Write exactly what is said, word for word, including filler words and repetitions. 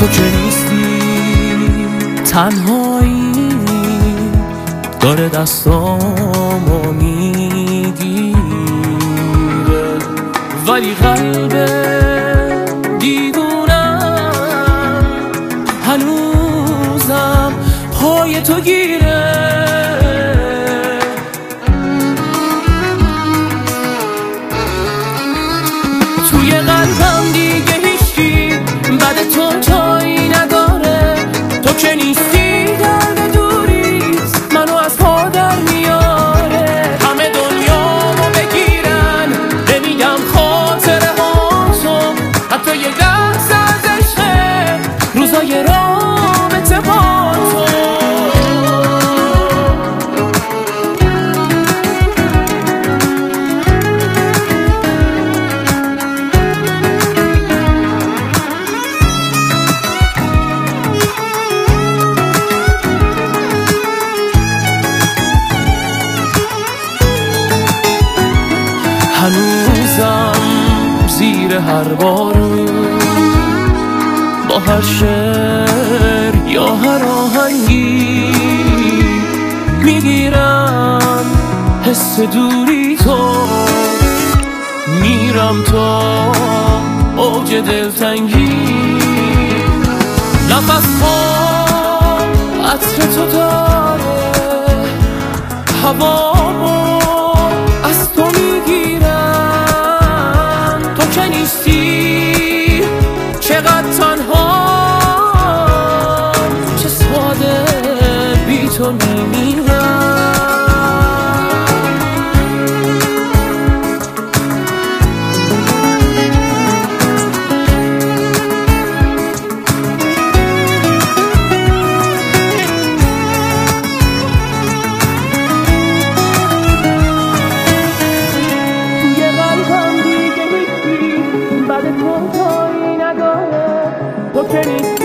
تو که نیستی تنهایی داره دستامو میگیره، ولی قلب دیوونم هنوزم پای تو گیره. توی قلبم دیگه هیچی بعد تو جایی نداره، تو که نیستی درد دوریست منو از پا در میاره. همه دنیامو بگیرن نمیگم خاطره هاتو، حتی یه دست از عشقه روزای رابطه با تو. هنوزم زیر هر بارون با هر شعر یا هر آهنگی میگیرم حس دوری تو، میرم تا اوج دلتنگی. نفس ها عطر تو داره، هوامو از تو میگیرم. تو که نیستی چقدر تنها، چه ساده بی تو میمیرم. بعد تو جایی نداره، تو که نیستی